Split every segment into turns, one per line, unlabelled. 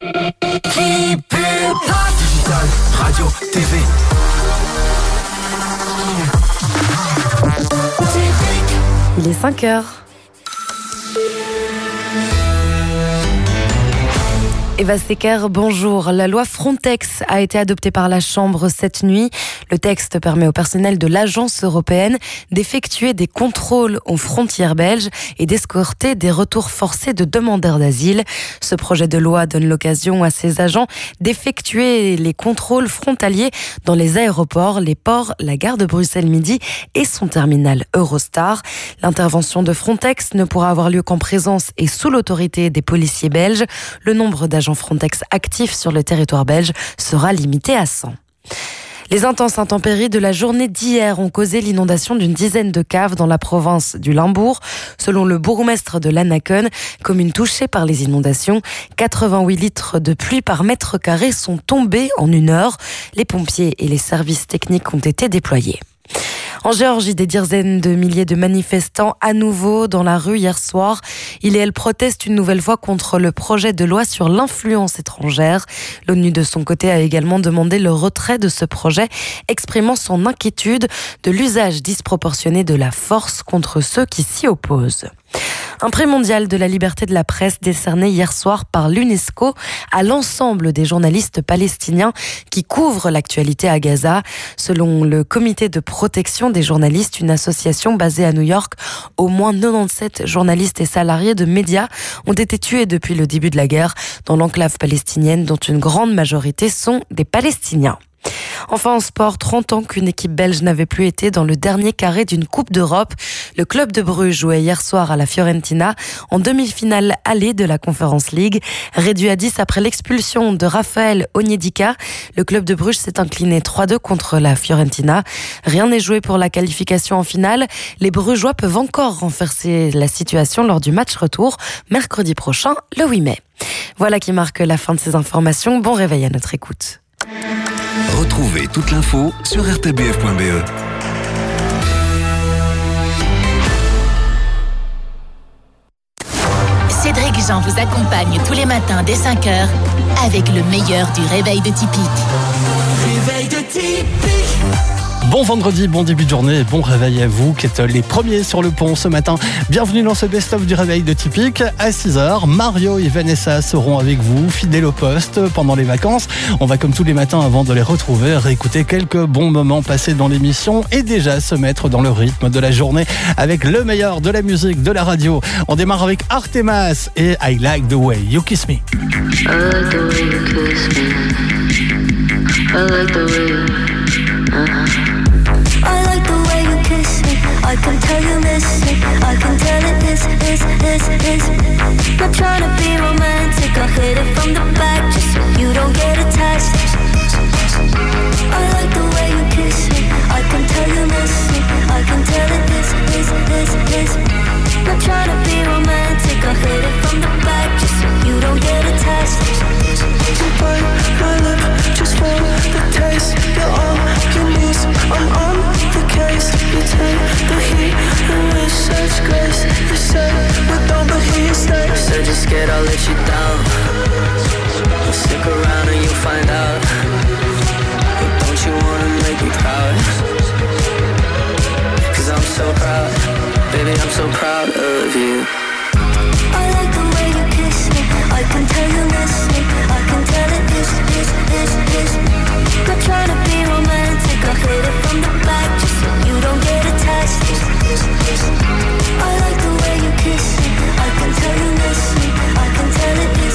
Keep it hot. Digital, radio, TV.
Il est 5h. Eva Secker, bonjour. La loi Frontex a été adoptée par la Chambre cette nuit. Le texte permet au personnel de l'agence européenne d'effectuer des contrôles aux frontières belges et d'escorter des retours forcés de demandeurs d'asile. Ce projet de loi donne l'occasion à ces agents d'effectuer les contrôles frontaliers dans les aéroports, les ports, la gare de Bruxelles-Midi et son terminal Eurostar. L'intervention de Frontex ne pourra avoir lieu qu'en présence et sous l'autorité des policiers belges. Le nombre d'agents Frontex actifs sur le territoire belge sera limité à 100. Les intenses intempéries de la journée d'hier ont causé l'inondation d'une dizaine de caves dans la province du Limbourg. Selon le bourgmestre de Lanaken, commune touchée par les inondations, 88 litres de pluie par mètre carré sont tombés en 1 heure. Les pompiers et les services techniques ont été déployés. En Géorgie, des dizaines de milliers de manifestants à nouveau dans la rue hier soir. Ils et elles protestent une nouvelle fois contre le projet de loi sur l'influence étrangère. L'ONU de son côté a également demandé le retrait de ce projet, exprimant son inquiétude de l'usage disproportionné de la force contre ceux qui s'y opposent. Un prix mondial de la liberté de la presse décerné hier soir par l'UNESCO à l'ensemble des journalistes palestiniens qui couvrent l'actualité à Gaza. Selon le comité de protection des journalistes, une association basée à New York, au moins 97 journalistes et salariés de médias ont été tués depuis le début de la guerre dans l'enclave palestinienne dont une grande majorité sont des Palestiniens. Enfin en sport, 30 ans qu'une équipe belge n'avait plus été dans le dernier carré d'une Coupe d'Europe. Le club de Bruges jouait hier soir à la Fiorentina en demi-finale allée de la Conference League. Réduit à 10 après l'expulsion de Raphaël Onyedika, le club de Bruges s'est incliné 3-2 contre la Fiorentina. Rien n'est joué pour la qualification en finale. Les Brugeois peuvent encore renverser la situation lors du match retour mercredi prochain, le 8 mai. Voilà qui marque la fin de ces informations. Bon réveil à notre écoute.
Retrouvez toute l'info sur rtbf.be.
Cédric Jean vous accompagne tous les matins dès 5h avec le meilleur du réveil de Typique.
Réveil de Typique.
Bon vendredi, bon début de journée, bon réveil à vous qui êtes les premiers sur le pont ce matin. Bienvenue dans ce best-of du réveil de Typique. À 6h, Mario et Vanessa seront avec vous, fidèles au poste pendant les vacances. On va comme tous les matins avant de les retrouver, réécouter quelques bons moments passés dans l'émission et déjà se mettre dans le rythme de la journée avec le meilleur de la musique, de la radio. On démarre avec Artemas et I Like the Way You Kiss Me.
I like the way you kiss me. I like the way you I like the way you kiss me. I can tell you miss me. I can tell it is. Not trying to be romantic. I hit it from the back just so you don't get attached. I like the way you kiss me. I can tell you miss me. I can tell it is. Not trying to be romantic. I hit it from the back just so you don't get attached. You bite my lip just for the taste. You're all you need. I'm on the case. You take the heat and with such grace. You said we're done but here you stay. You said you're scared I'll let you down. Well, stick around and you'll find out. But don't you wanna make me proud? Cause I'm so proud. Baby, I'm so proud of you. I like the way you kiss me. I can tell you miss me. I can tell it is. Not trying to be romantic. I hit it from the back just so you don't get attached. I like the way you kiss me. I can tell you miss me. I can tell it is.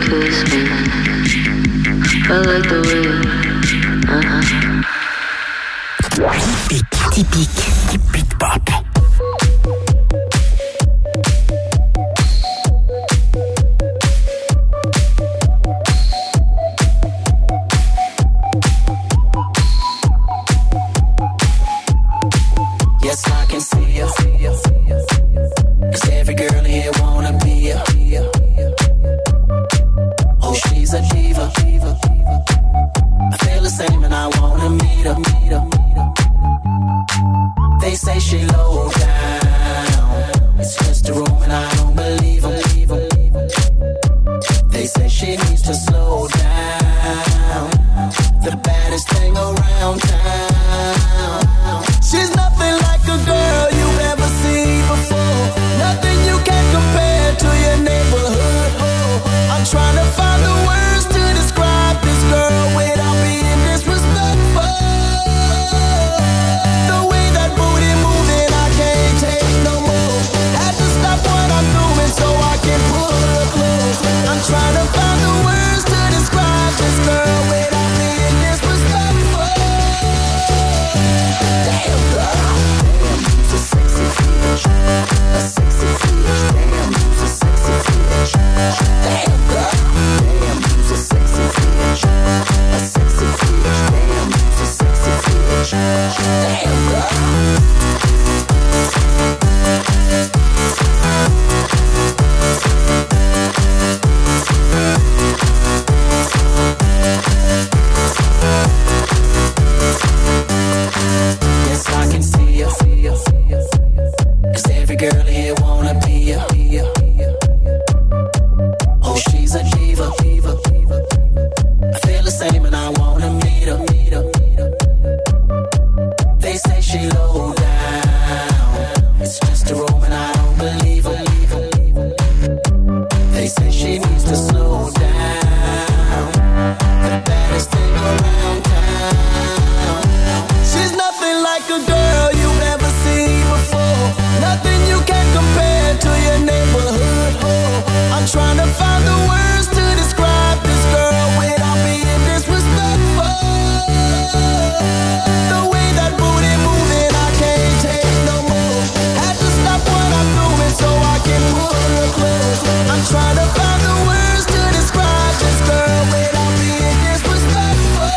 kiss me. I like the way.
Typique pop. Yes, I can see you. 'Cause every girl here wanna be you. Oh, she's a diva. I feel the same and I wanna meet her. They say she low down. It's just a room and I don't believe them. They say she needs to slow down. The baddest thing around town. She's nothing like a girl you've ever seen before. Nothing you can compare to your neighborhood. I'm trying to find the words to describe this girl without being disrespectful. The way that booty moving, I can't take no more. Had to stop what I'm doing so I can pull her close. I'm trying to find the words to describe this girl without being disrespectful. Damn girl, damn, you's a sexy bitch. A sexy bitch, damn, you's a sexy bitch. Damn girl, damn, you's a sexy bitch. A sexy bitch, damn, you's a sexy bitch. Damn girl. Yes, I can see you. 'Cause every girl here wanna be you. Oh, she's a diva. I feel the same and I wanna meet her. They say she low down. It's just a room and I don't believe them. They say she needs to slow down. The baddest thing around town. She's nothing like a girl you've ever seen before. Nothing you can compare to your neighborhood. I'm trying to find the words to describe this girl without being disrespectful. The way that booty moving, I can't take no more. Had to stop what I'm doing so I can pull her close. I'm trying to find the words to describe this girl without being disrespectful.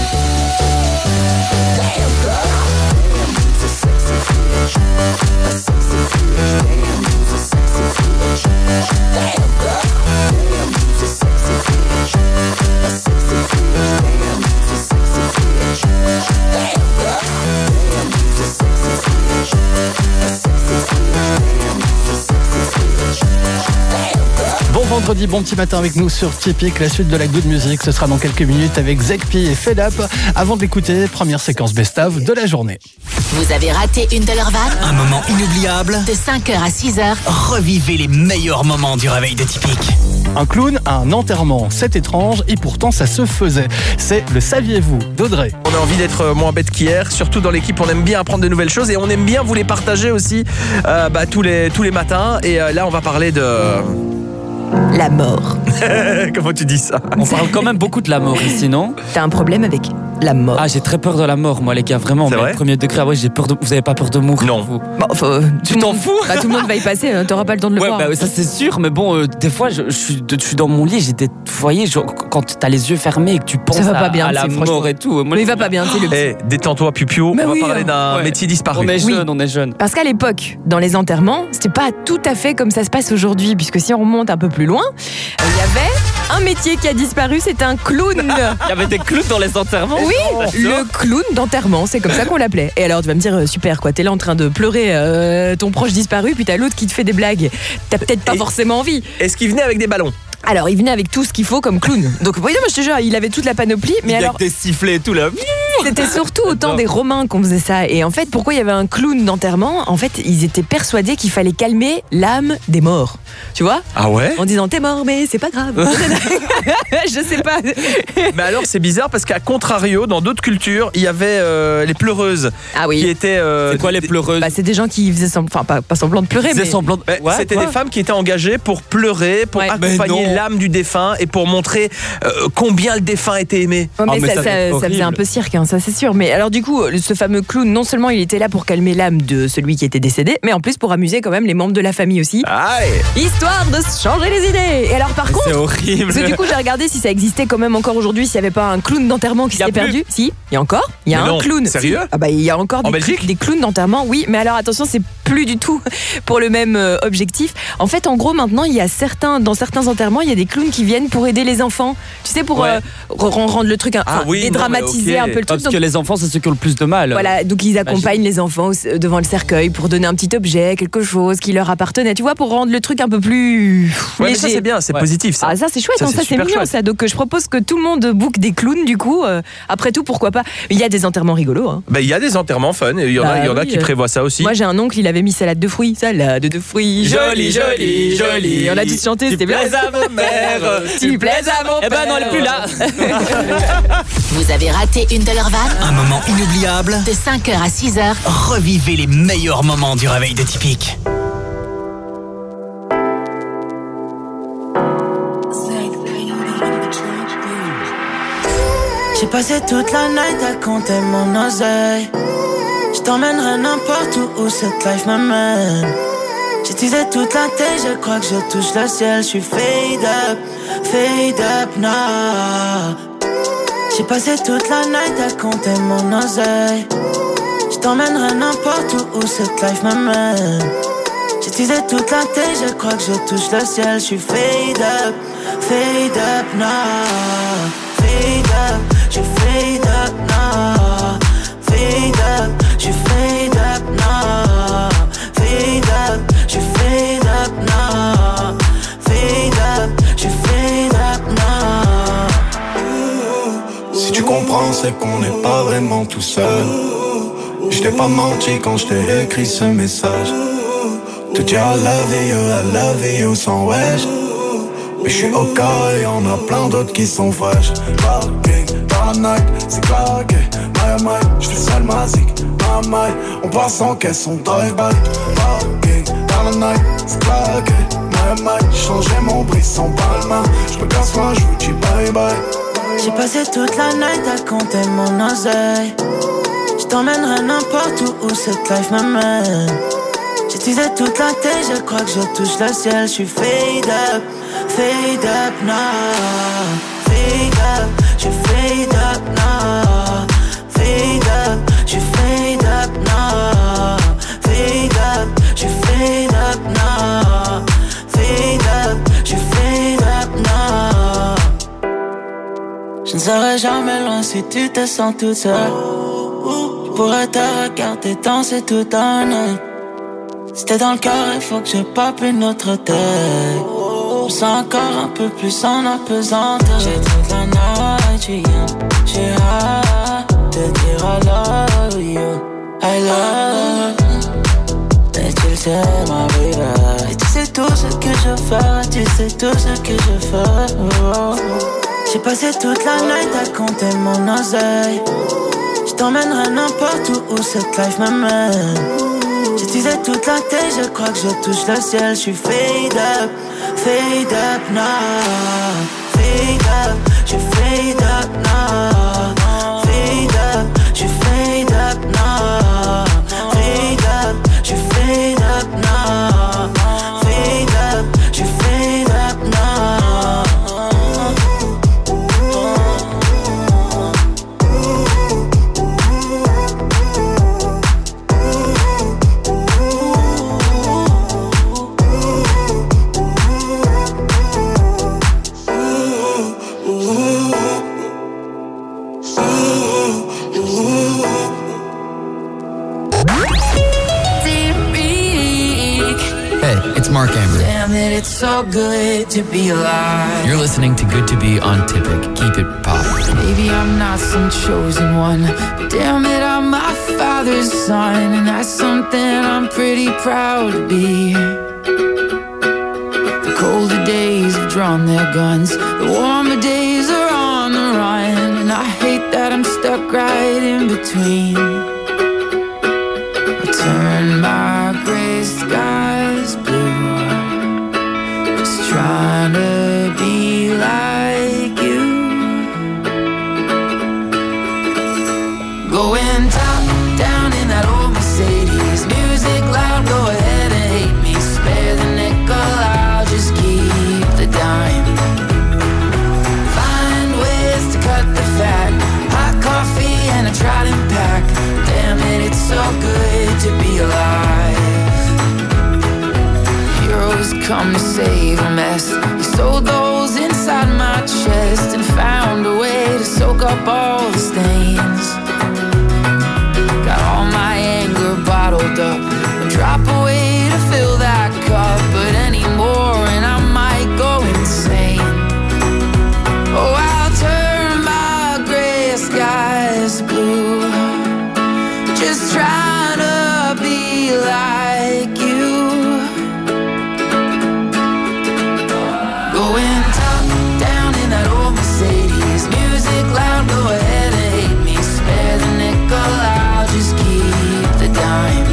Damn girl, damn, you's a sexy bitch. A sexy bitch, damn, you's a sexy bitch. Damn girl, damn, you's a sexy bitch. A sexy bitch, damn, you's a sexy bitch. Damn girl, damn, you's a sexy bitch. A sexy bitch, damn, you's a sexy bitch. Damn girl.
Bon vendredi, bon petit matin avec nous sur Typique. La suite de la Good Music, ce sera dans quelques minutes avec Zekpi et Fed Up. Avant de l'écouter, première séquence best-of de la journée.
Vous avez raté une de leurs vannes?
Un moment inoubliable.
De 5h à 6h,
Revivez les meilleurs moments du réveil de Typique.
Un clown à un enterrement, c'est étrange et pourtant ça se faisait. C'est le saviez-vous d'Audrey.
On a envie d'être moins bête qu'hier, surtout dans l'équipe on aime bien apprendre de nouvelles choses et on aime bien vous les partager aussi tous les matins. Et là on va parler de...
La mort.
Comment tu dis ça?
On parle quand même beaucoup de la mort ici, non?
T'as un problème avec la mort?
Ah, j'ai très peur de la mort, moi, les gars, vraiment.
C'est vrai?
Premier degré, ouais, j'ai peur de... Vous avez pas peur de mourir?
Non.
Vous
Tu
t'en fous?
Bah, tout le monde va y passer, t'auras pas le temps de le
Ouais,
voir.
bah, ça c'est sûr, mais bon, des fois, je suis dans mon lit, vous voyez, quand t'as les yeux fermés et que tu penses
Ça va pas bien,
à la
franchement.
mort et tout. Moi,
Mais il va pas bien, c'est le petit.
Détends-toi Pupio,
Mais
on
oui,
va parler d'un
ouais.
métier disparu.
On est jeune.
Parce qu'à l'époque, dans les enterrements, c'était pas tout à fait comme ça se passe aujourd'hui, puisque si on remonte un peu plus loin, il y avait un métier qui a disparu, c'est un clown.
Il y avait des clowns dans les enterrements?
Oui, le clown d'enterrement, c'est comme ça qu'on l'appelait. Et alors tu vas me dire, super quoi, t'es là en train de pleurer ton proche disparu, puis t'as l'autre qui te fait des blagues. T'as peut-être pas forcément envie.
Est-ce qu'il venait avec des ballons?
Alors il venait avec tout ce qu'il faut comme clown. Donc oui, non, mais je te jure, il avait toute la panoplie. Mais alors,
avec des sifflets et tout là.
C'était surtout au temps des Romains qu'on faisait ça. Et en fait, pourquoi il y avait un clown d'enterrement ? En fait, ils étaient persuadés qu'il fallait calmer l'âme des morts. Tu vois ?
Ah ouais ?
En disant t'es mort, mais c'est pas grave. Je sais pas.
Mais alors c'est bizarre parce qu'à contrario, dans d'autres cultures, il y avait les pleureuses.
Ah oui.
Qui étaient.
C'est quoi les pleureuses ?
C'est des gens qui faisaient semblant, enfin pas semblant de pleurer, mais
c'était des femmes qui étaient engagées pour pleurer, pour accompagner l'âme du défunt et pour montrer combien le défunt était aimé.
Ouais, mais ça faisait un peu cirque, hein, ça c'est sûr. Mais alors du coup, ce fameux clown, non seulement il était là pour calmer l'âme de celui qui était décédé, mais en plus pour amuser quand même les membres de la famille aussi. Histoire de se changer les idées. Et alors par contre,
c'est horrible.
Parce que du coup j'ai regardé si ça existait quand même encore aujourd'hui, s'il n'y avait pas un clown d'enterrement qui s'était perdu. Si, il y a encore. Il y a un clown.
Sérieux ?
Ah bah il y a encore des clowns d'enterrement, oui. Mais alors attention, c'est plus du tout pour le même objectif. En fait, en gros, maintenant, il y a dans certains enterrements, il y a des clowns qui viennent pour aider les enfants. Tu sais, pour rendre le truc, dédramatiser un peu le truc.
Parce que les enfants, c'est ceux qui ont le plus de mal.
Voilà, donc ils accompagnent les enfants devant le cercueil pour donner un petit objet, quelque chose qui leur appartenait. Tu vois, pour rendre le truc un peu plus
mais
léger.
ça c'est bien, c'est positif. Ça.
Ah ça c'est chouette, ça c'est mignon
chouette.
ça. Donc je propose que tout le monde book des clowns du coup. Après tout, pourquoi pas. Il y a des enterrements rigolos. Hein.
Il y a des enterrements fun. Il y en a qui prévoient ça aussi.
Moi j'ai un oncle, il avait mis salade de fruits, jolie, jolie, jolie. On a tous chanté, c'était bien.
Tu plaises à ma mère,
tu plaises à mon père.
Eh ben non, elle est plus là.
Vous avez raté une de leurs vannes ?
Un moment inoubliable.
De 5h à 6h.
Revivez les meilleurs moments du réveil de Typique.
J'ai passé toute la night à compter mon oseille. Je t'emmènerai n'importe où cette life m'amène. J'ai teasé toute la tête, je crois que je touche le ciel. Je suis fade up now. J'ai passé toute la night à compter mon oseille. Je t'emmènerai n'importe où cette life m'amène. J'ai teasé toute la tête, je crois que je touche le ciel. Je suis fade up now. Fade up, je fade up now. Fade up, je fade up now. Fade up, je fade up now. Fade up, je fade up now.
Si tu comprends, c'est qu'on n'est pas vraiment tout seul. Je t'ai pas menti quand je t'ai écrit ce message. Te dire I love you sans wesh. Mais je suis au cas et y'en a plein d'autres qui sont fraîches. Parking dans la night, c'est claqué. My, je fais ça le masique. My, on passe sans caisse, on drive-by. Parking dans la night, c'est claqué. My, j'ai changé mon bris sans palma. Je me casse moi, je vous dis bye bye.
J'ai passé toute la night à compter mon oseille. Je t'emmènerai n'importe où cette life m'amène. J'ai teasé toute la tête, je crois que je touche le ciel. Je suis fade up now. Fade up, je fade up now. Fade up, je fade up now. Fade up, je fade up now. Fade up, je fade up now. Je ne serai jamais loin si tu te sens toute seule. Je pourrais te regarder danser toute la nuit. Si t'es dans le cœur, il faut que je pop une autre tête. Je me sens encore un peu plus en apesanteur. J'ai toute la night, j'ai hâte de dire I love you, I love you. Et tu le sais, ma baby. Et tu sais tout ce que je fais, tu sais tout ce que je fais. J'ai passé toute la night à compter mon oseille. Je t'emmènerai n'importe où cette life m'amène. J'ai teasé toute la tête, je crois que je touche le ciel. Je suis fade up now. Fade up, je fade up now. Fade up, je fade up now. Fade up, je fade up now. Fade up, je fade up now.
It's Mark Amber.
Damn it, it's so good to be alive.
You're listening to Good to Be on Tipic. Keep it pop. Maybe I'm not some chosen one, but damn it, I'm my father's son, and that's something I'm pretty proud to be. The colder days have drawn their guns, the warmer days are on the run, and I hate that I'm stuck right in between. I turn my gray skies blue, just trying to be like you. Going top down in that old Mercedes, music loud, go ahead and hate me. Spare the nickel, I'll just keep the dime. Find ways to cut the fat, hot coffee and a trident pack. Damn it, it's so good to be alive. Heroes come to save a mess. You sold those inside my chest and found a way to soak up all the stains. Got all my anger bottled up, a drop away to fill that cup, but anymore and I might go insane. Oh, I'll turn my gray skies blue, just trying to be like you. Going top down in that old Mercedes, music loud, go ahead and hate me. Spare the nickel, I'll just keep the dime.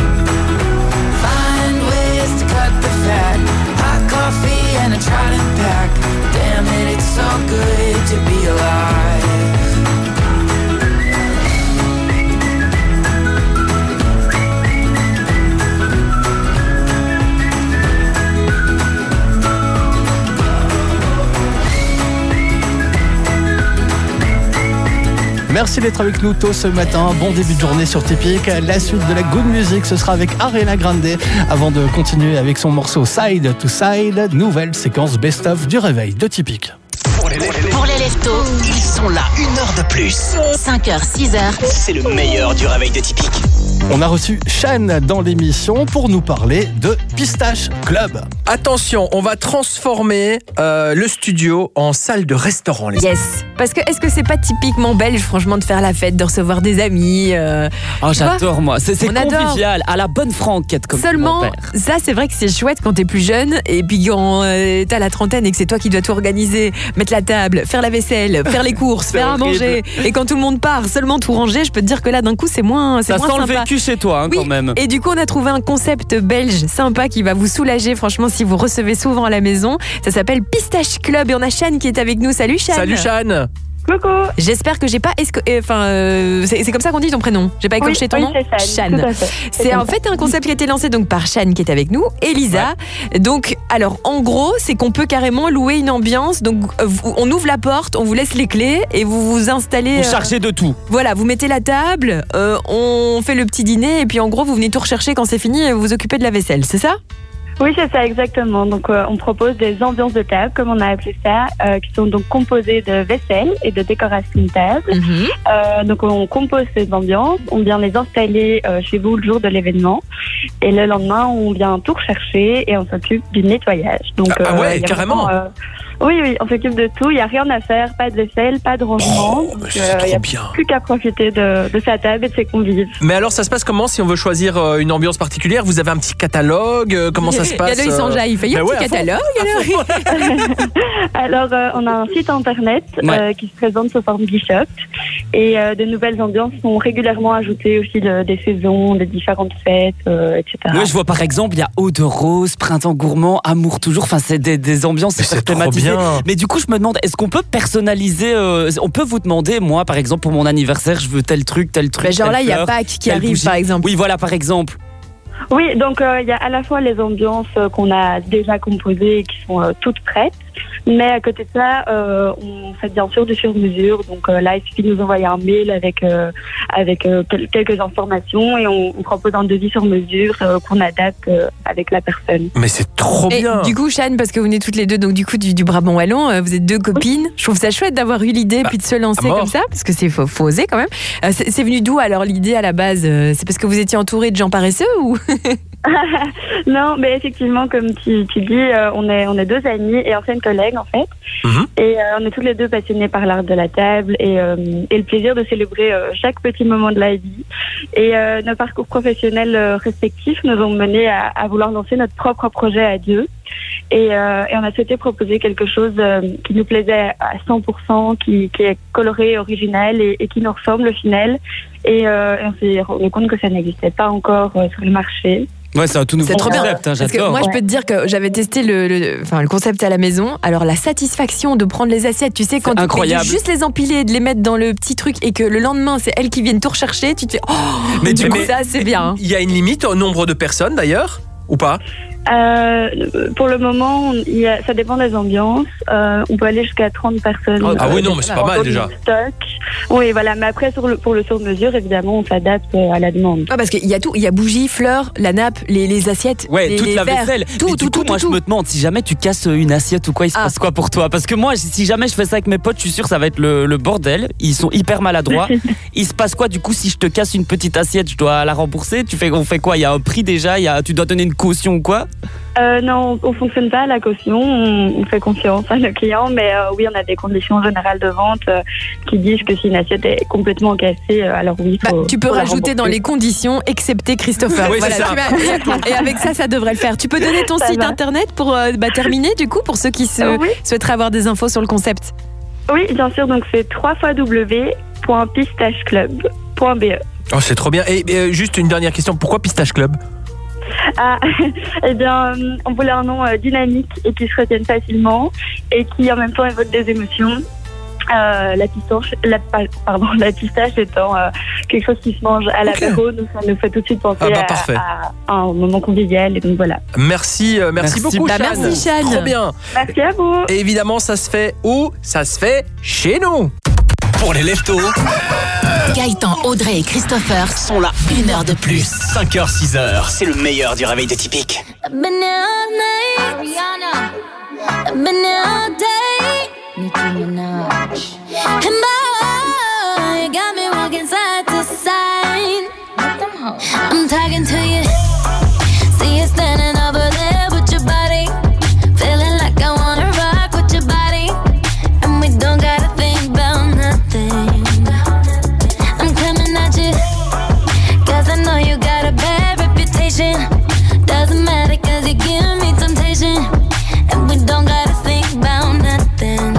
Find ways to cut the fat, hot coffee and a trident pack. Damn it, it's so good to be alive.
Merci d'être avec nous tôt ce matin. Bon début de journée sur Typique. La suite de la good music, ce sera avec Ariana Grande avant de continuer avec son morceau Side to Side. Nouvelle séquence best-of du réveil de Typique.
Pour les leftos,
Ils sont là 1 heure de plus.
5h, 6h.
C'est le meilleur du réveil de Typique.
On a reçu Shane dans l'émission pour nous parler de Pistache Club.
Attention, on va transformer le studio en salle de restaurant.
Yes. Parce que est-ce que c'est pas typiquement belge, franchement, de faire la fête, de recevoir des amis
Oh, j'adore moi. C'est
On adore.
convivial, à la bonne franquette comme
Seulement,
mon père.
ça c'est vrai que c'est chouette quand t'es plus jeune et puis quand t'as la trentaine et que c'est toi qui dois tout organiser, mettre la table, faire la vaisselle, faire les courses, faire à
horrible.
manger. Et quand tout le monde part, seulement tout ranger, je peux te dire que là d'un coup c'est moins
Ça
moins
sent le
sympa.
vécu chez toi
Oui,
quand même.
et du coup on a trouvé un concept belge sympa qui va vous soulager franchement si vous recevez souvent à la maison. Ça s'appelle Pistache Club et on a Shane qui est avec nous. Salut Shane.
Salut Shane.
Coucou.
J'espère que j'ai pas c'est comme ça qu'on dit ton prénom. J'ai pas écorché ton nom.
c'est Shane. Tout à fait.
C'est en fait un concept qui a été lancé donc par Shane qui est avec nous, Elisa. Donc alors en gros, c'est qu'on peut carrément louer une ambiance. Donc on ouvre la porte, on vous laisse les clés et vous vous installez.
Vous chargez de tout.
Voilà, vous mettez la table, on fait le petit dîner et puis en gros vous venez tout rechercher quand c'est fini et vous vous occupez de la vaisselle, c'est ça ?
Oui, c'est ça, exactement. Donc, on propose des ambiances de table, comme on a appelé ça, qui sont donc composées de vaisselle et de décoration de table. Donc, on compose ces ambiances, on vient les installer chez vous le jour de l'événement. Et le lendemain, on vient tout rechercher et on s'occupe du nettoyage. Donc,
ouais, carrément.
Oui, on s'occupe de tout. Il n'y a rien à faire, pas de vaisselle, pas de rangement. Donc, il n'y a plus qu'à profiter de sa table et de ses convives.
Mais alors, ça se passe comment si on veut choisir une ambiance particulière ? Vous avez un petit catalogue ? Comment ça se passe ?
Il s'enjaille, il fait un petit catalogue.
Alors, on a un site internet qui se présente sous forme d'e-shop et de nouvelles ambiances sont régulièrement ajoutées au fil des saisons, des différentes fêtes, etc.
Oui, je vois par exemple, il y a Eau de Rose, Printemps Gourmand, Amour Toujours. Enfin, c'est des ambiances
c'est trop
thématisées.
bien.
Mais du coup, je me demande, est-ce qu'on peut personnaliser on peut vous demander, moi, par exemple, pour mon anniversaire, je veux tel truc.
Mais genre là, il y a Pâques qui arrive, par exemple.
Oui, voilà, par exemple.
Oui, donc il y a à la fois les ambiances qu'on a déjà composées et qui sont toutes prêtes, mais à côté de ça, on fait bien sûr du sur-mesure. Donc là, il suffit de nous envoyer un mail avec quelques informations et on propose un devis sur mesure qu'on adapte avec la personne.
Mais c'est trop bien.
Du coup, Shane, parce que vous venez toutes les deux donc du coup du Brabant wallon, vous êtes deux copines. Je trouve ça chouette d'avoir eu l'idée puis de se lancer comme ça, parce que faut oser quand même. C'est venu d'où alors l'idée à la base ? C'est parce que vous étiez entouré de gens paresseux ou
Non, mais effectivement, comme tu dis, on est deux amis et anciennes collègues en fait. Et on est tous les deux passionnés par l'art de la table et le plaisir de célébrer chaque petit moment de la vie. Et nos parcours professionnels respectifs nous ont menés à vouloir lancer notre propre projet à deux. Et on a souhaité proposer quelque chose qui nous plaisait à 100%, qui est coloré, original et qui nous ressemble au final. Et on s'est rendu compte que ça n'existait pas encore sur le marché.
Ouais, c'est un tout nouveau concept, hein,
Parce
j'adore.
que moi, je peux te dire que j'avais testé le concept à la maison. Alors, la satisfaction de prendre les assiettes, tu sais, quand tu fais juste les empiler et de les mettre dans le petit truc et que le lendemain, c'est elles qui viennent tout rechercher, tu te fais mais du coup, ça, c'est bien.
Il y a une limite au nombre de personnes d'ailleurs, ou pas?
Pour le moment, ça dépend des ambiances. On peut aller jusqu'à 30 personnes.
Ah oui, non, mais c'est pas mal déjà.
Stock. Oui, voilà. Mais après, pour le sur-mesure, évidemment, on s'adapte à la demande.
Ah, parce qu'il y a tout. Il y a bougies, fleurs, la nappe, les assiettes.
Ouais, toute la
verres,
vaisselle.
Tout.
Moi, je me demande, si jamais tu casses une assiette ou quoi, il se passe quoi pour toi? Parce que moi, si jamais je fais ça avec mes potes, je suis sûr que ça va être le bordel. Ils sont hyper maladroits. Il se passe quoi du coup si je te casse une petite assiette? Je dois la rembourser? On fait quoi? Il y a un prix déjà? Tu dois donner une caution ou quoi?
Non, on fonctionne pas à la caution, on fait confiance à nos clients, mais oui, on a des conditions générales de vente qui disent que si une assiette est complètement cassée, alors oui,
tu peux rajouter dans les conditions, excepté Christopher.
Oui,
voilà, et avec ça devrait le faire. Tu peux donner ton site internet pour terminer, du coup, pour ceux qui souhaiteraient avoir des infos sur le concept?
Oui, bien sûr, donc c'est www.pistacheclub.be.
Oh, c'est trop bien. Et juste une dernière question, pourquoi Pistache Club?
Eh bien, on voulait un nom dynamique et qui se retienne facilement et qui en même temps évoque des émotions. La pistache étant quelque chose qui se mange à l'apéro, donc ça nous fait tout de suite penser à un moment convivial, et donc voilà.
Merci beaucoup, Chane.
Merci, Chane.
Trop bien.
Merci à vous.
Et évidemment, ça se fait où? Ça se fait chez nous.
Pour les leftos,
Gaëtan, Audrey et Christopher
sont là
1 heure de plus.
5h, 6h, c'est le meilleur du réveil de Typique.
I've been here all night, Rihanna. I've been here all day, Nicki Minaj. And boy, you got me walking side to side. I'm talking to you. See you standing over there with your body. Feeling like I wanna rock with your body. And we don't gotta think about nothing. I'm coming at you, 'cause I know you got a bad reputation. Doesn't matter 'cause you give me temptation. And we don't gotta think about nothing.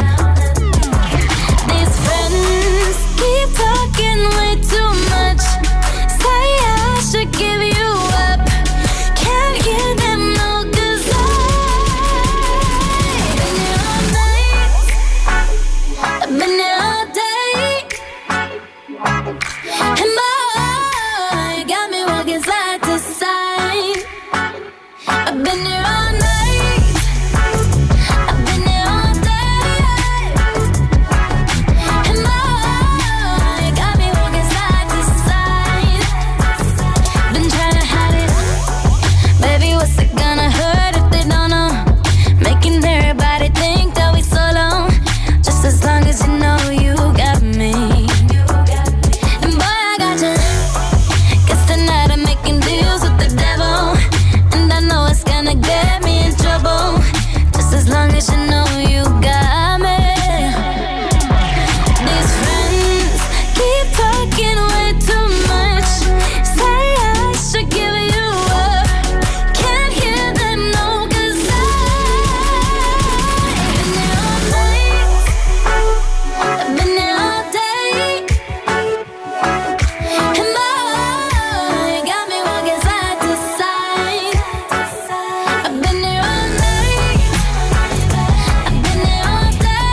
These friends keep talking way too much. Say I should give you up. Can't hear them no, 'cause I've been here all night. I've been here all day. And boy, you got me walking side to side. I've been here all night. I've been here all day. And boy, you got me walking side to side. Been trying to hide it. Baby, what's it gonna hurt if they don't know? Making everybody think that we solo. Just as long as you know you got me. And boy, I got you. 'Cause tonight I'm making deals with the devil. And I know it's gonna get me in trouble. Just as long as you know you got me. These friends keep talking way too much. Say I should give you up. Can't hear them no, 'cause I've been here all night. I've been here all day. And boy, you got me walking side to side. I've been here all night. I've been here all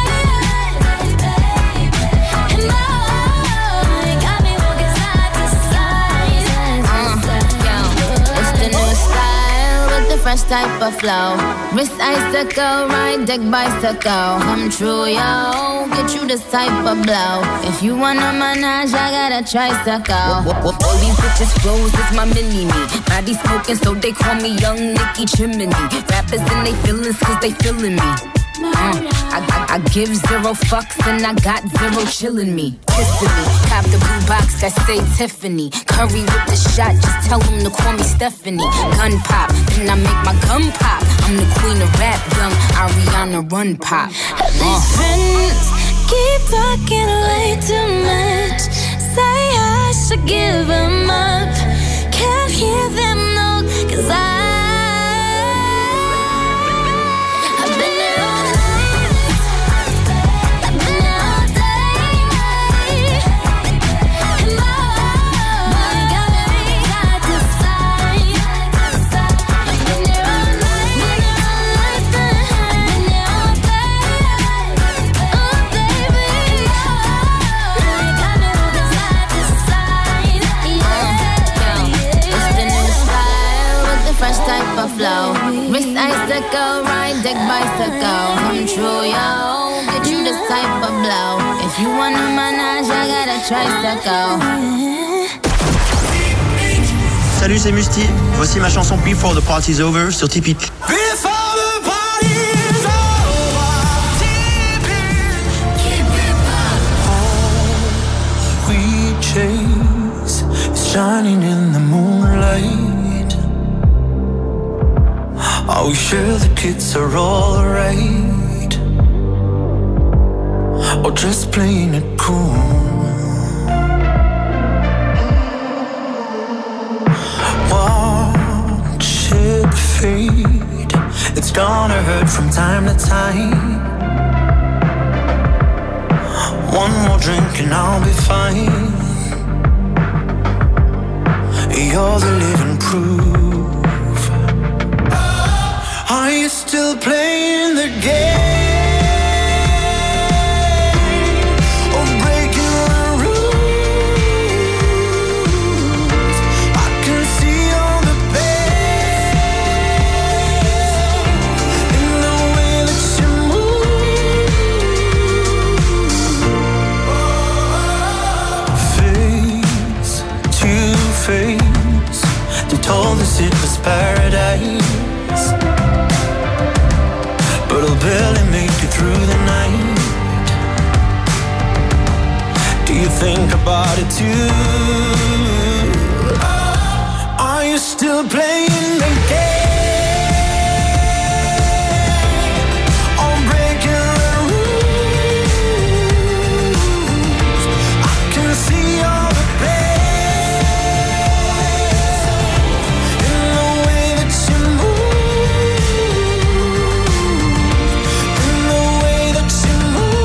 day. And boy, you got me walking side to side.
It's the new style with the fresh type of flow. Wrist icicle, ride deck bicycle. Come true, yo. Get you this type of blow. If you wanna manage, I got a tricycle.
All these bitches flows is my mini-me. Body smoking, so they call me Young Nicky Chimney. Rappers in they feelings, 'cause they feeling me. I give zero fucks and I got zero chillin' me. Kissing me, cop the blue box that say Tiffany. Curry with the shot, just tell them to call me Stephanie. Gun pop, then I make my gun pop. I'm the queen of rap, young Ariana Run Pop.
These friends keep talking way too much. Say I should give them up. Can't hear them no, 'cause I've been there all night. I've been there all day. And boy, got me got to decide. I've been there all night. I've been there all day. Oh baby, got me got to decide.
It's the new style with the fresh type of flow. Wrist icicle, ride deck bicycle. Come true, yo. Get you this type of blow. If you want a manage, I got a tricycle.
Salut, c'est Musti. Voici ma chanson Before the Party's Over sur Tipeee.
We chase is shining in the moonlight. Are we sure the kids are alright? Or just playing it cool? Watch it fade. It's gonna hurt from time to time. One more drink and I'll be fine. You're the living proof. Are you still playing the game? Or breaking the rules? I can see all the pain in the way that you move. Face to face, they told us it was paradise, but I'll barely make it through the night. Do you think about it too? Are you still playing the game? Or breaking the rules? I can see all the pain in the way that you move. In the way that you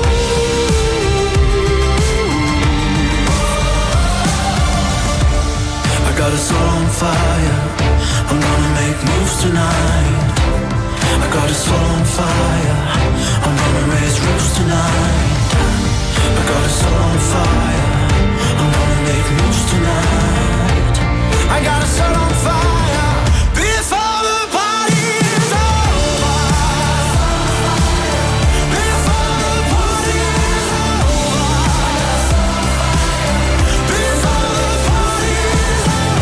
move. I got us all on fire. I'm gonna make moves tonight. I got us all on fire. I'm gonna raise roofs tonight. I got us all on fire. I'm gonna make moves tonight. I got us all on fire. Before the party's over. Before the party's over. Before the party's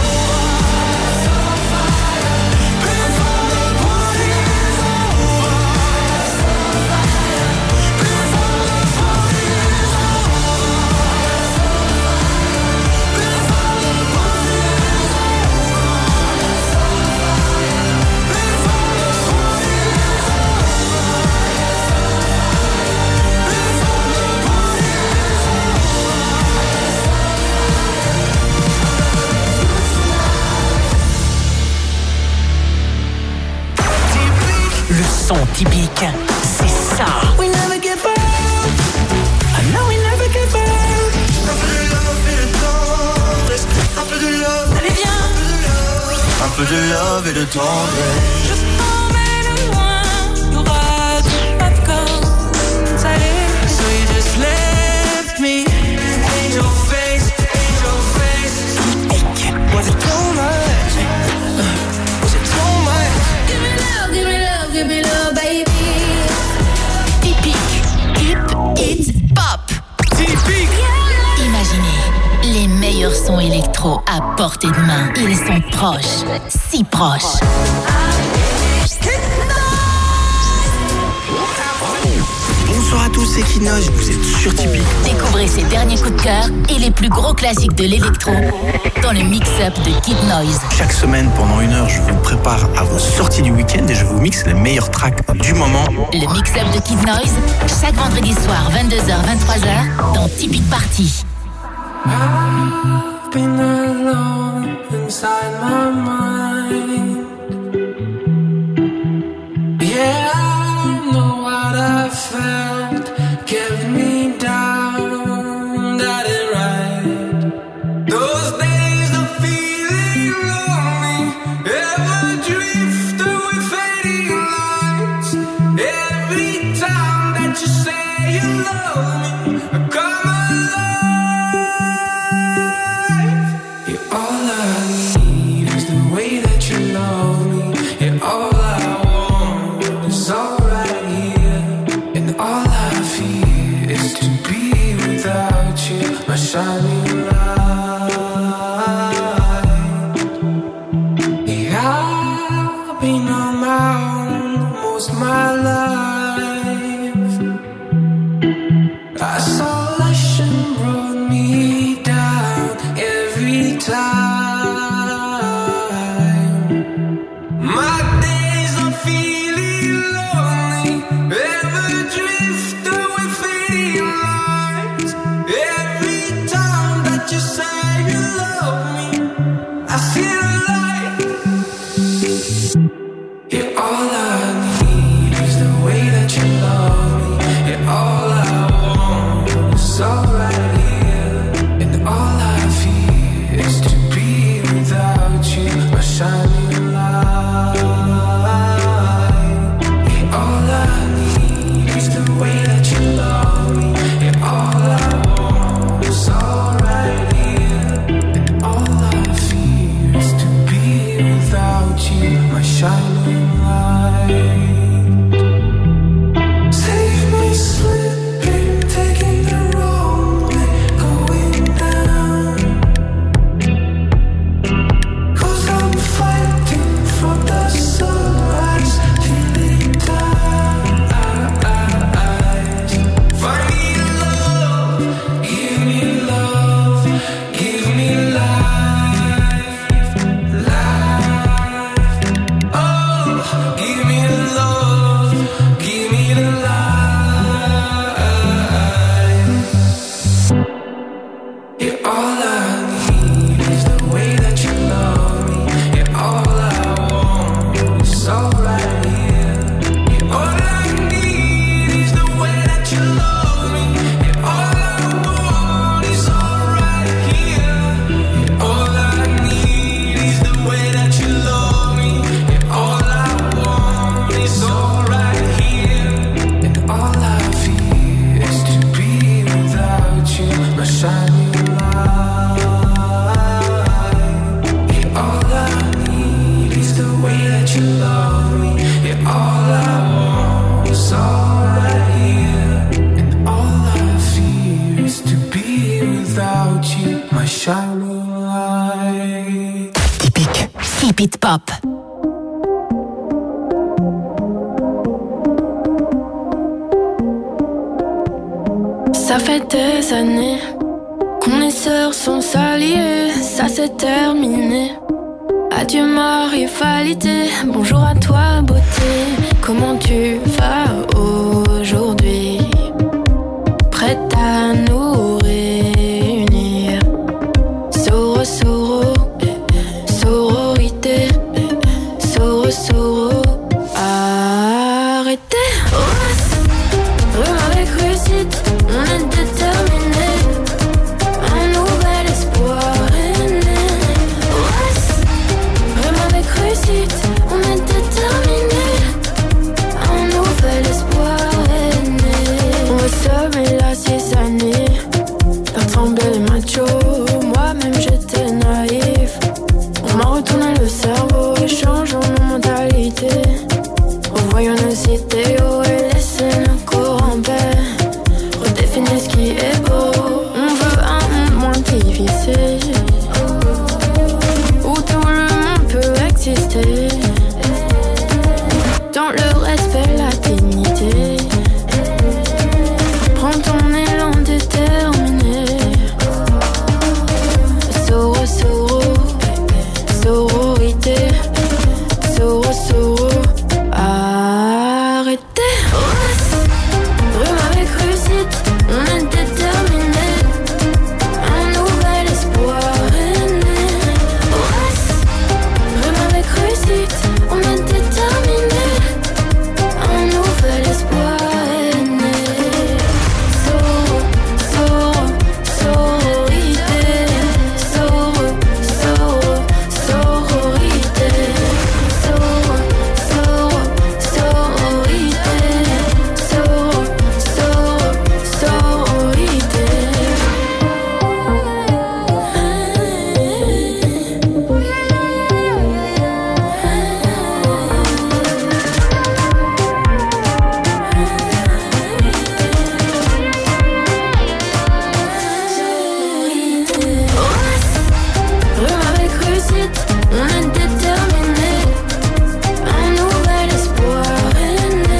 Le son typique, c'est ça.
We never give up. I know we never give up. Un peu de love et de tendresse. Un peu de love. Allez viens. Un peu de love et de tendresse.
Je t'emmène loin, y'aura pas de compte. Allez.
So you just left me. Angel face, angel face. Was it too much? Was it too much?
Give me love, give me love, give me love, baby. Typique, hip, hit, pop.
Typique.
Imaginez les meilleurs sons électro à portée de main. Ils sont proches, si proches.
c'est Kid Noise, vous êtes sur Tipeee.
Découvrez ses derniers coups de cœur et les plus gros classiques de l'électro dans le mix-up de Kid Noise.
Chaque semaine, pendant 1 heure, je vous prépare à vos sorties du week-end et je vous mixe les meilleurs tracks du moment.
Le mix-up de Kid Noise, chaque vendredi soir, 22h-23h, dans Tipeee Party.
I've been alone inside my mind. Yeah, I know what I felt kept me down, that ain't right. Those days of feeling lonely, ever drift away fading lights. Every time that you say you love me, I come alive. You're all I need is the way that you love me. You're all I want is all right here. And all I feel is to be without you, my shining light. Yeah, I've been on my own most of my life. Isolation brought me down every time. My days are feeling lonely, ever drift away fading lights. Every time that you say you love me, I feel alive. You're all I need is the way that you love me. You're all I want is all right here. And all I feel is to be without you, my shining light. You're all I need is the way that you love me. You're all I want is all right here. And all I feel is to be without you, my shining light. Save me slipping, taking the wrong way, going down. 'Cause I'm fighting for the sunrise, feeling tired. Find me love, give me love, give me life, life. Oh, give me love, give me the life. You're all I need is the way that you love me. You're all I want is all right here. You're all I need is the way that you love me. You're all I want is all right here. You're all I need is the way that you love me. You're all I want is all right here. And all I feel is to be without you, my shining light. You're all I need is the way that you love me. You're all I want is all right here. And all I feel is to be without you, my shining light.
Typique. Keep it pop.
Ça fait des années qu'on est sœurs sans s'allier, ça s'est terminé. Adieu ma rivalité, bonjour à toi beauté. Comment tu vas aujourd'hui? Prête à nous réunir. Soro soro, sororité, soro soro. Arrêtez, rime avec réussite, on est déterminé. Un nouvel espoir est né. Rime avec réussite, on est déterminé. Un nouvel espoir est né. On va semer là 6 années, faire trembler les machos. Moi-même j'étais naïf. On m'a retourné le cerveau et changeons nos mentalités. Revoyons nos idéaux et laissez nos corps en paix. Redéfinissez ce Rhume avec réussite, on est déterminé. Un nouvel espoir est né. Rhume avec réussite, on est déterminé. Un nouvel espoir est né. Sororité, sororité, Rhume avec réussite, on est déterminé. Un nouvel espoir est né.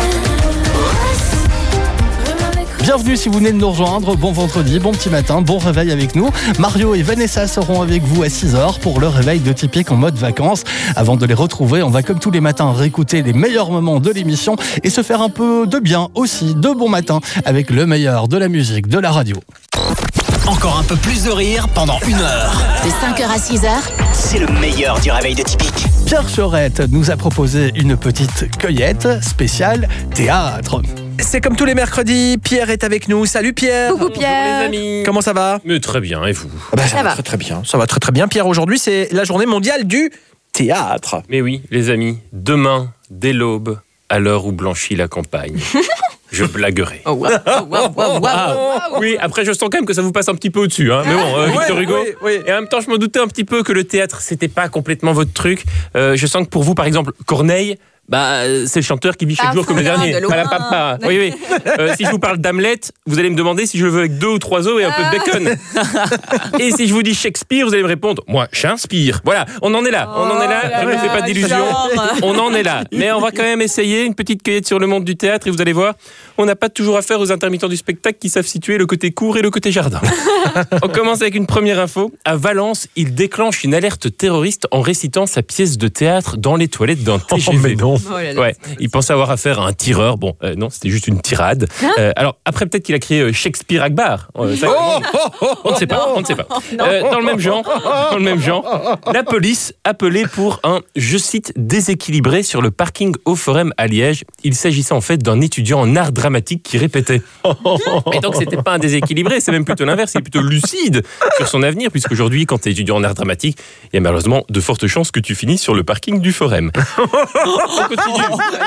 Bienvenue si vous venez de nous rejoindre, bon vendredi, bon petit matin, bon réveil avec nous. Mario et Vanessa seront avec vous à 6h pour le réveil de Typique en mode vacances. Avant de les retrouver, on va comme tous les matins réécouter les meilleurs moments de l'émission et se faire un peu de bien aussi, de bon matin, avec le meilleur de la musique, de la radio.
Encore un peu plus de rire pendant 1 heure.
De 5h à 6h,
C'est le meilleur du réveil de Typique.
Pierre Chorette nous a proposé une petite cueillette spéciale théâtre.
C'est comme tous les mercredis, Pierre est avec nous. Salut Pierre.
Coucou Pierre.
Les amis.
Comment ça va?
Mais très bien, et vous?
Ça va très très bien. Ça va très très bien. Pierre, aujourd'hui c'est la journée mondiale du théâtre.
Mais oui, les amis, demain, dès l'aube, à l'heure où blanchit la campagne, je blaguerai.
Oh, wow, wow, wow, wow.
Oui, après je sens quand même que ça vous passe un petit peu au-dessus, hein. Mais bon, Victor Hugo.
oui.
Et en même temps, je me doutais un petit peu que le théâtre, c'était pas complètement votre truc. Je sens que pour vous, par exemple, Corneille, c'est le chanteur qui vit chaque jour comme le dernier. Oui, oui. Si je vous parle d'Hamlet, vous allez me demander si je le veux avec 2 ou 3 os et un peu de bacon. Et si je vous dis Shakespeare, vous allez me répondre, moi, j'inspire. Voilà, on en est là. Je ne me fais pas d'illusions. On en est là. Mais on va quand même essayer une petite cueillette sur le monde du théâtre et vous allez voir, on n'a pas toujours affaire aux intermittents du spectacle qui savent situer le côté court et le côté jardin. On commence avec une première info. À Valence, il déclenche une alerte terroriste en récitant sa pièce de théâtre dans les toilettes d'un TGV.
mais non.
Ouais, il pensait avoir affaire à un tireur. Bon, non, c'était juste une tirade. Alors, après, peut-être qu'il a créé Shakespeare Akbar. On ne sait pas. Dans le même genre, la police appelait pour un, je cite, déséquilibré sur le parking au Forum à Liège. Il s'agissait en fait d'un étudiant en art dramatique qui répétait. Et donc, c'était pas un déséquilibré, c'est même plutôt l'inverse. Il est plutôt lucide sur son avenir, puisqu'aujourd'hui, quand tu es étudiant en art dramatique, il y a malheureusement de fortes chances que tu finisses sur le parking du Forum. On continue.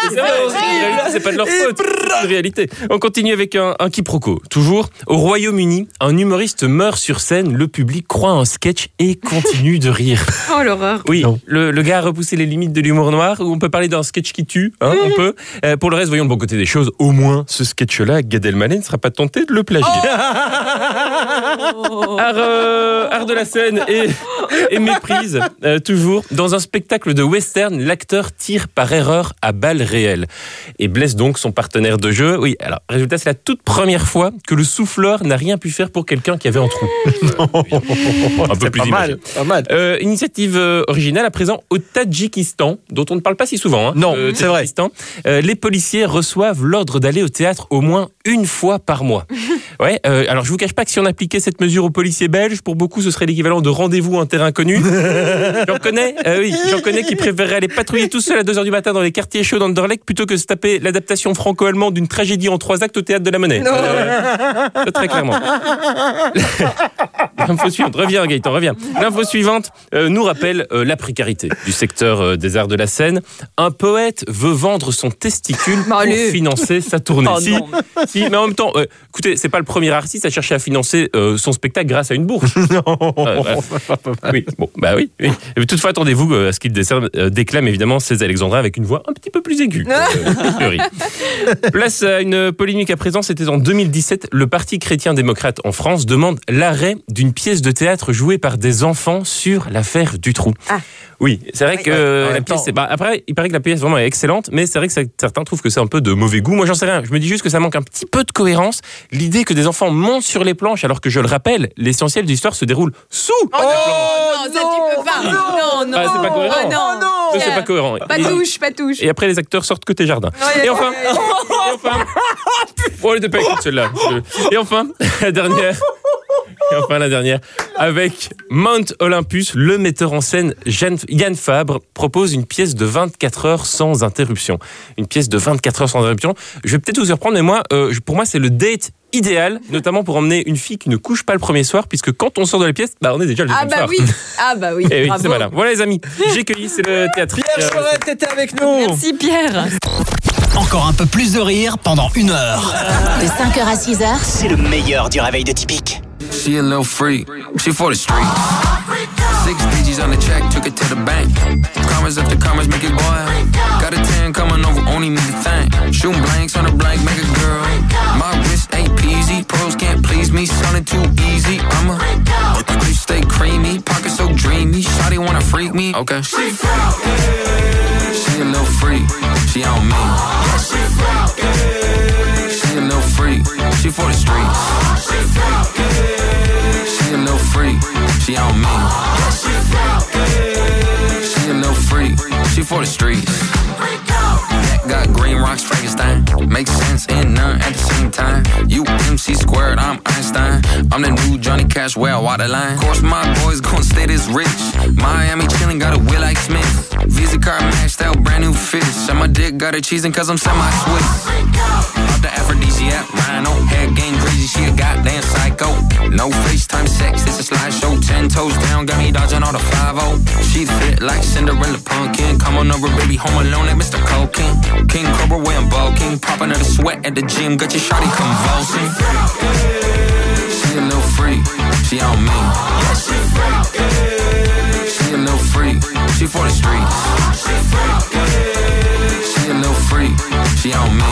C'est pas de leur faute. C'est une réalité. On continue avec un quiproquo. Toujours, au Royaume-Uni, un humoriste meurt sur scène, le public croit un sketch et continue de rire.
Oh l'horreur.
Oui, le gars a repoussé les limites de l'humour noir, où on peut parler d'un sketch qui tue, on peut. Pour le reste, voyons le bon côté des choses. Au moins, ce sketch-là, Gad Elmaleh ne sera pas tenté de le plagier. Art de la scène et méprise, toujours. Dans un spectacle de western, l'acteur tire par erreur à balles réelles et blesse donc son partenaire de jeu. Oui, alors, résultat, c'est la toute première fois que le souffleur n'a rien pu faire pour quelqu'un qui avait un trou. Un peu plus imagé.
Pas mal.
Initiative originale à présent au Tadjikistan, dont on ne parle pas si souvent.
Non, c'est vrai.
Les policiers reçoivent l'ordre d'aller au théâtre au moins 1 fois par mois. Ouais, alors je vous cache pas que si on appliquait cette mesure aux policiers belges, pour beaucoup ce serait l'équivalent de rendez-vous en terrain inconnu. J'en connais qui préféreraient aller patrouiller tout seul à 2h du matin dans les quartiers chauds d'Anderlecht plutôt que se taper l'adaptation franco-allemande d'une tragédie en 3 actes au théâtre de la Monnaie. Très clairement. L'info suivante, reviens Gaëtan, reviens. L'info suivante nous rappelle la précarité du secteur des arts de la scène. Un poète veut vendre son testicule pour financer sa tournée. Si, mais en même temps, écoutez, c'est pas le premier artiste à chercher à financer son spectacle grâce à une bourse. Oui, bon, bah oui. Toutefois, attendez-vous à ce qu'il déclame évidemment César Alexandra avec une voix un petit peu plus aiguë. Place à une polémique à présent, c'était en 2017. Le Parti chrétien-démocrate en France demande l'arrêt d'une pièce de théâtre jouée par des enfants sur l'affaire Dutroux. Oui, c'est vrai que la pièce... après, il paraît que la pièce vraiment est excellente, mais c'est vrai que certains trouvent que c'est un peu de mauvais goût. Moi, j'en sais rien. Je me dis juste que ça manque un petit peu de cohérence. L'idée que des enfants montent sur les planches, alors que, je le rappelle, l'essentiel de l'histoire se déroule sous les planches.
Non, ça tu peux pas. Non.
C'est pas cohérent. c'est pas cohérent.
Pas touche.
Et après, les acteurs sortent côté jardin.
Ouais,
et enfin... Bon, elle était pas écoute celle-là. Et enfin, la dernière... Avec Mount Olympus, le metteur en scène Yann Fabre propose une pièce de 24 heures sans interruption. Une pièce de 24 heures sans interruption. Je vais peut-être vous surprendre, mais moi, pour moi, c'est le date idéal, notamment pour emmener une fille qui ne couche pas le premier soir, puisque quand on sort de la pièce, on est déjà le deuxième soir.
Ah bah oui.
Et oui, c'est malin. Voilà les amis, j'ai cueilli, c'est le théâtre.
Pierre Chorette était avec nous.
Merci Pierre.
Encore un peu plus de rire pendant 1 heure.
De 5h à 6h,
C'est le meilleur du réveil de Typique.
She a little freak, she for the street. 6 digits on the check, took it to the bank. Commas after commas, make it boil. Got a 10 coming over, only need a thing. Shooting blanks on a blank, make a girl. My wrist ain't peasy, pros can't please me, sounding too easy. I'm a stay creamy, pocket so dreamy. Shawty wanna freak me, okay. She a little freak, she on me. She a little freak, she for the streets. She a little freak, she on me. She a little freak, she for the streets. That got green rocks, Frankenstein. Makes sense and none at the same time. You MC squared, I'm Einstein. I'm the new Johnny Cash, well, waterline. Of course, my boys gon' stay this rich. Miami chillin', got a Will like Smith. Visa card maxed out, brand new fish. And my dick got her cheesing cause I'm semi-Swiss. Off the aphrodisiac, rhino. Head game crazy, she a goddamn psycho. No FaceTime sex, it's a slideshow. 10 toes down, got me dodging all the 5-0. She fit like Cinderella pumpkin. Come on over, baby, home alone like Mr. Culkin. King Cobra wearing bulking. Popping out a sweat at the gym, got your shawty convulsing. She a little freak, she on me. She a little freak, she for the streets. She a little freak, she on me.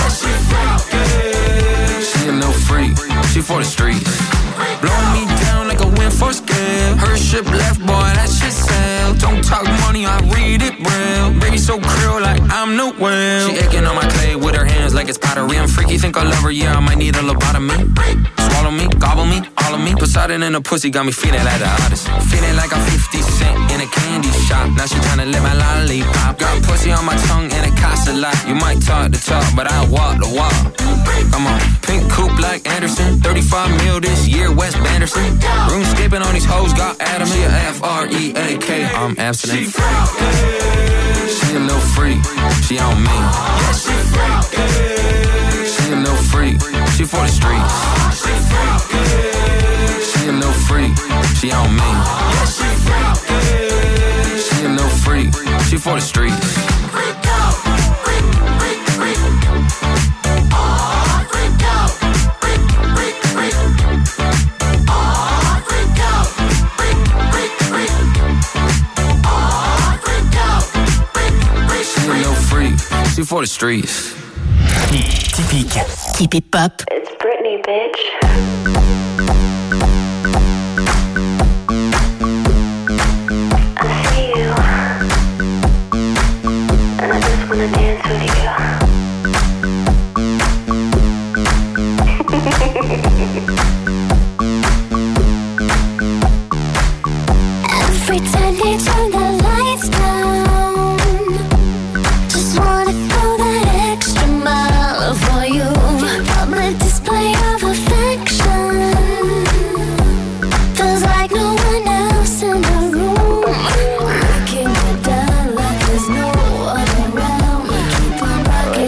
She a little freak, she for the streets. Blow me down like a wind for scale. Her ship left, boy, that shit sail. Don't talk money, I read it real. Baby so krill like I'm the whale. She aching on my clay with her hands like it's pottery. I'm freaky, think I love her, yeah, I might need a lobotomy. Swallow me, gobble me, all of me. Poseidon in the pussy got me feeling like the oddest. Feeling like I'm 50 Cent in a candy shop. Now she tryna lick my lollipop. Got pussy on my tongue and it costs a lot. You might talk the talk, but I walk the walk. Come on, pink coupe like Anderson. 35 mil this year, West Banderson. RuneScaping on these hoes, got Adam. She a F-R-E-A-K, I'm abstinent. She a little freak, she on me. She a little freak, she for the streets. She a little freak, she on me. She a little freak, she for the streets. She for the streets.
Typique.
Keep it pop.
It's Britney, bitch. I see you, and I just wanna dance with you. Every time they turn the lights down, just wanna go that extra mile for you. Public display of affection feels like no one else in the room. Looking you down like there's no one around. We keep on rocking.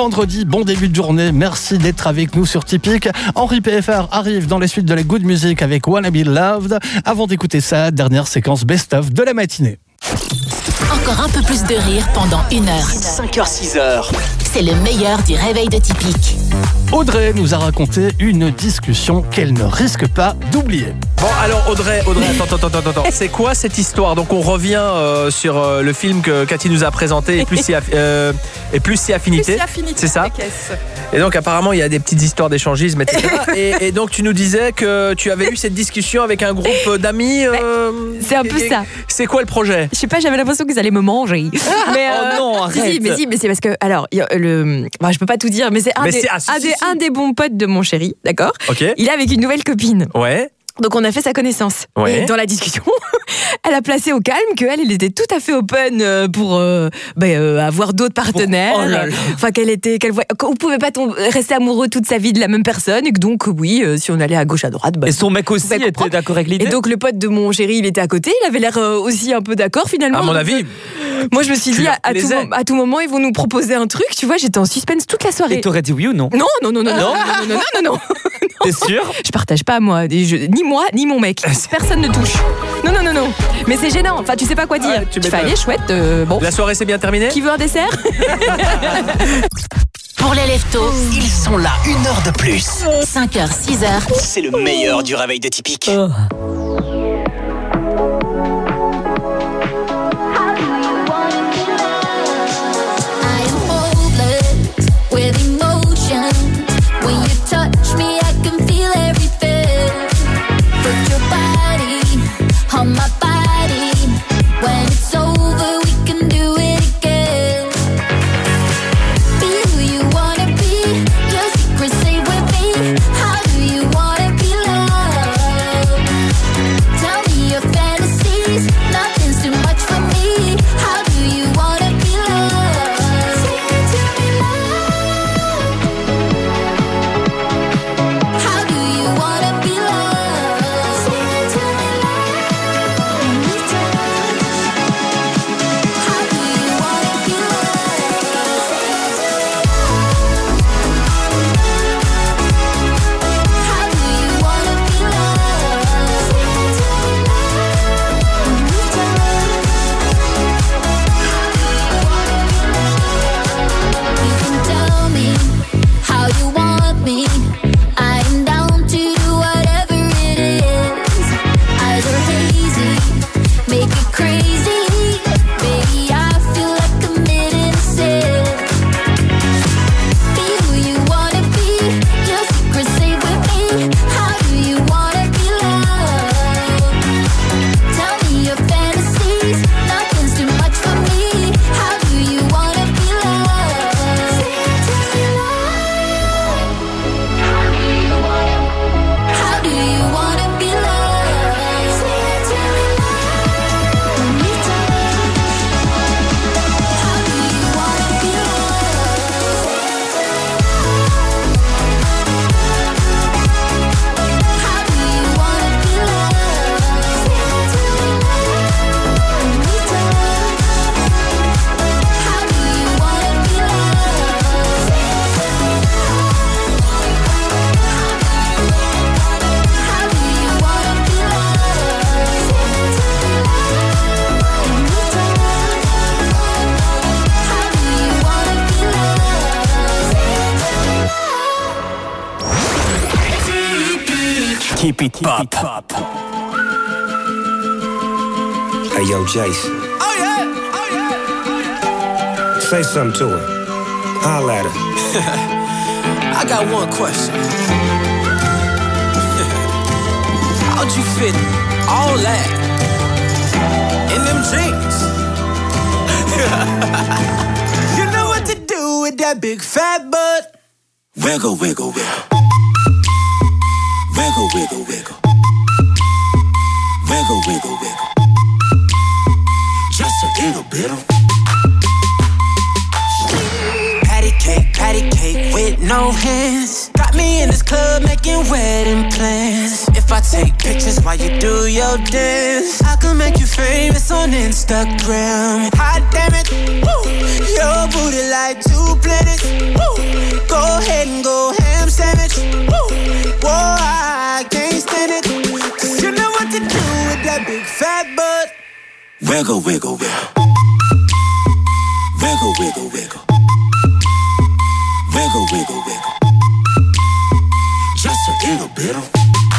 vendredi, bon début de journée. Merci d'être avec nous sur Typique. Henri PFR arrive dans les suites de la Good Music avec Wanna Be Loved. Avant d'écouter ça, dernière séquence best-of de la matinée.
Encore un peu plus de rire pendant 1 heure.
5h, 6h.
C'est le meilleur du réveil de Typique.
Audrey nous a raconté une discussion qu'elle ne risque pas d'oublier.
Bon alors Audrey, attends. C'est quoi cette histoire? Donc on revient sur le film que Cathy nous a présenté et plus si affinité.
Plus si affinité,
c'est ça. Et donc apparemment il y a des petites histoires d'échangisme, etc. et donc tu nous disais que tu avais eu cette discussion avec un groupe d'amis.
C'est un peu ça.
C'est quoi le projet?
Je sais pas, j'avais l'impression qu'ils allaient me manger. Mais
oh non, arrête.
Mais c'est parce que alors je peux pas tout dire, mais c'est un des bons potes de mon chéri, d'accord.
Ok.
Il est avec une nouvelle copine.
Ouais.
Donc on a fait sa connaissance.
Ouais.
Et dans la discussion, elle a placé au calme qu'elle était tout à fait open pour avoir d'autres partenaires.
Oh là là.
Enfin qu'on pouvait pas rester amoureux toute sa vie de la même personne et que donc oui, si on allait à gauche à droite.
Et son mec aussi était d'accord avec l'idée.
Et donc le pote de mon chéri, il était à côté, il avait l'air aussi un peu d'accord finalement.
À mon avis.
Moi je me suis dit à tout moment ils vont nous proposer un truc, tu vois, j'étais en suspense toute la soirée.
Et t'aurais dit oui ou non?
Non.
T'es sûr?
Je partage pas moi, ni moi ni mon mec. Personne ne touche. Non. Mais c'est gênant. Enfin, tu sais pas quoi dire. Tu fais aller chouette. Bon.
La soirée s'est bien terminée.
Qui veut un dessert?
Pour les leftos,
Ils sont là 1 heure de plus.
5h, 6h.
C'est le meilleur du réveil de Typique.
With emotion, when you touch me, I can feel everything. Put your body on my body. When it's over, we can do it again. Be who you wanna be. Your secret stay with me. How do you wanna be loved? Tell me your fantasies. Nothing's too much for me. How do you wanna be loved? Say it to me, love. How do you wanna be loved? Say it to me, love. How do you wanna be loved? Say it to me, love. How do you wanna be loved? Say it to me, love. You can tell me how you want me. I'm down to do whatever it is. Eyes are hazy, make it crazy. Baby, I feel like committing a sin. Be who you wanna be. Your secret stay with me. How do you wanna be loved? Tell me your fantasies. Nothing's too much for me. How do you wanna be loved? Say it to me, love. How do you wanna be loved? Say it to me, love. How do you wanna be loved? Say it to me, love. How do you wanna be loved? Say it to me, love. How do you wanna be loved? Say it to me, how do you wanna be loved? Say it to me, how do you wanna be loved?
Keep it pop.
Hey, yo, Jace. Say something to her. Holla at her.
I got one question. How'd you fit all that in them jeans? You know what to do with that big fat butt. Wiggle, wiggle, wiggle. Wiggle, wiggle, wiggle. Wiggle, wiggle, wiggle. Just a little bit of patty cake with no hands. Got me in this club making wedding plans. If I take pictures while you do your dance, I can make you famous on Instagram. Hot damn it, woo. Your booty like 2 planets. Woo. Go ahead and go ham sandwich. Woo. Whoa, I can't stand it. 'Cause you know what to do with that big fat butt. Wiggle, wiggle, wiggle. Wiggle, wiggle, wiggle. Wiggle, wiggle, wiggle. Just a little bit of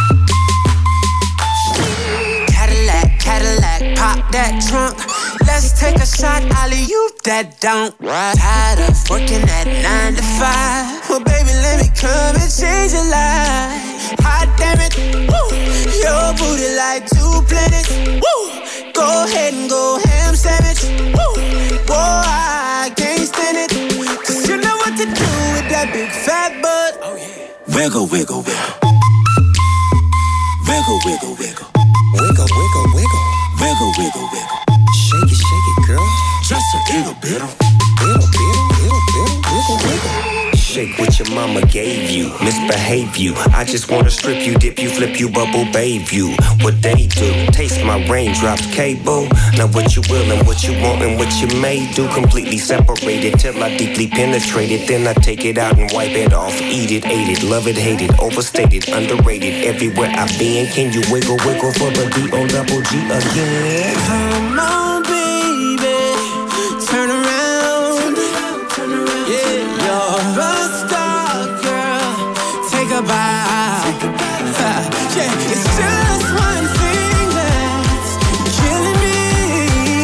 Cadillac, Cadillac, pop that trunk. Let's take a shot, alley-oop that dunk. Tired of working at 9 to 5. Well, baby, let me come and change your life. Hot damn it, woo. Your booty like 2 planets. Woo. Go ahead and go ham sandwich. Woo. Whoa, I can't stand it. 'Cause you know what to do with that big fat butt. Oh, yeah. Wiggle, wiggle, wiggle. Wiggle, wiggle, wiggle. Wiggle, wiggle, wiggle. Wiggle, wiggle, wiggle. Shake it, girl. Just a little bit of. Little, wiggle, wiggle.
Shake what your mama gave you, misbehave you. I just wanna strip you, dip you, flip you, bubble bathe you. What they do, taste my raindrops, cable. Now what you will and what you want and what you may do. Completely separated till I deeply penetrate it. Then I take it out and wipe it off. Eat it, ate it, love it, hate it. Overstated, underrated, everywhere I've been. Can you wiggle, wiggle for the D-O-double-G again?
Come on, baby, turn around. Yeah, you're a star, girl. Take a bow. Yeah, it's just one thing that's killing me.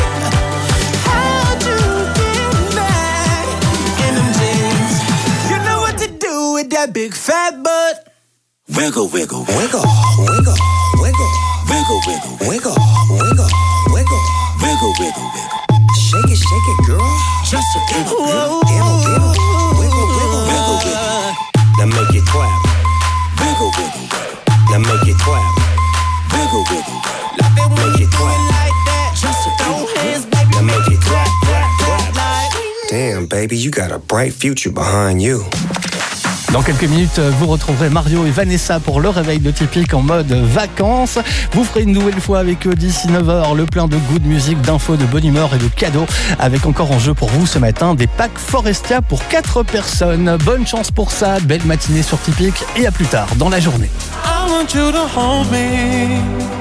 How'd you get back in them jeans? You know what to do with that big fat butt. Wiggle, wiggle, wiggle, wiggle, wiggle, wiggle, wiggle, wiggle, wiggle, wiggle, wiggle, wiggle, wiggle. Shake it, girl. Just a little, wiggle, wiggle, wiggle, wiggle.
Now make it clap.
Wiggle, wiggle, wiggle.
Now make it clap.
Wiggle, wiggle, wiggle.
Make it clap.
Like that. Just throw hands, baby.
Now make it clap, clap, clap.
Like.
Damn, baby, you got a bright future behind you.
Dans quelques minutes, vous retrouverez Mario et Vanessa pour le réveil de Typique en mode vacances. Vous ferez une nouvelle fois avec eux d'ici 9h le plein de good music, d'infos, de bonne humeur et de cadeaux. Avec encore en jeu pour vous ce matin des packs Forestia pour 4 personnes. Bonne chance pour ça, belle matinée sur Typique et à plus tard dans la journée.
I want you to hold me.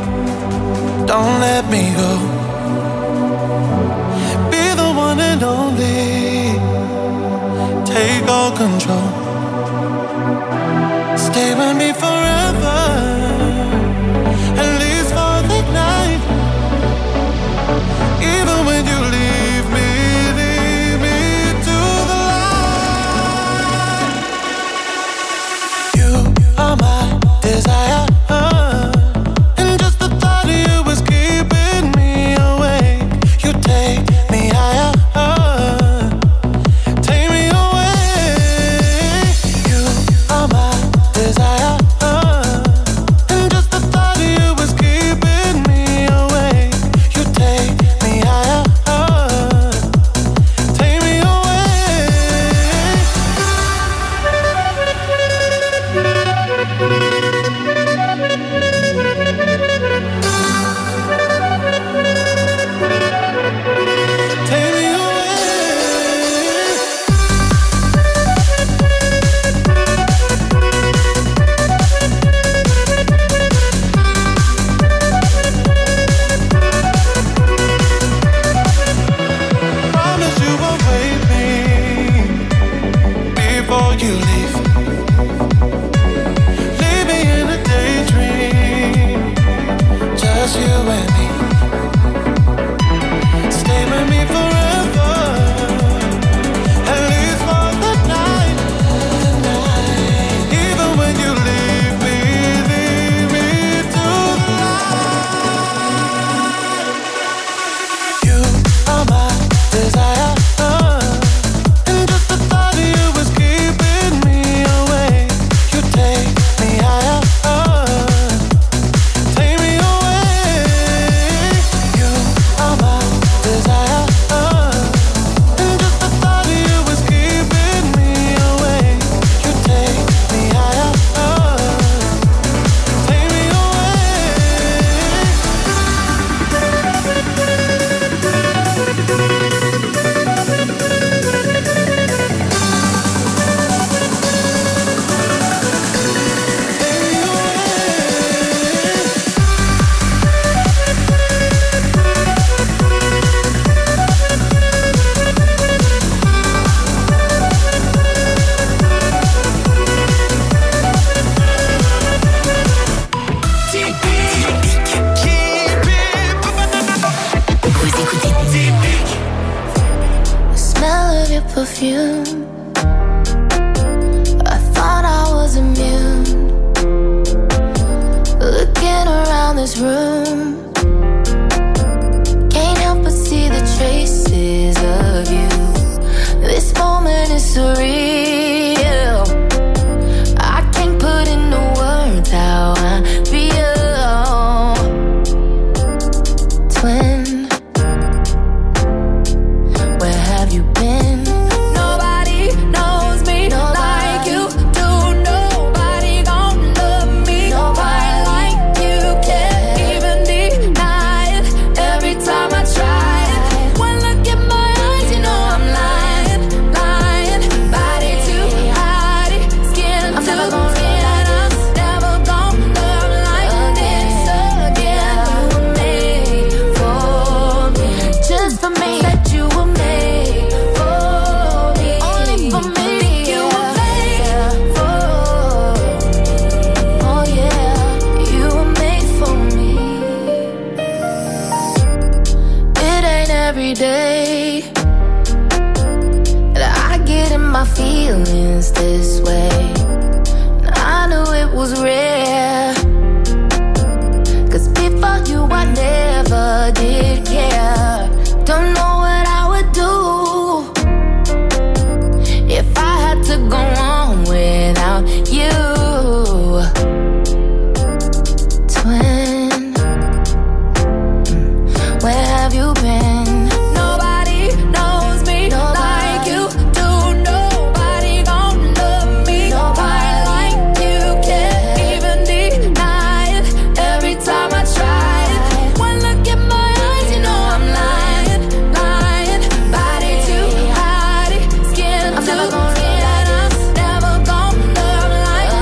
Don't let me go. Be the one and only. Take all control. Stay with me forever.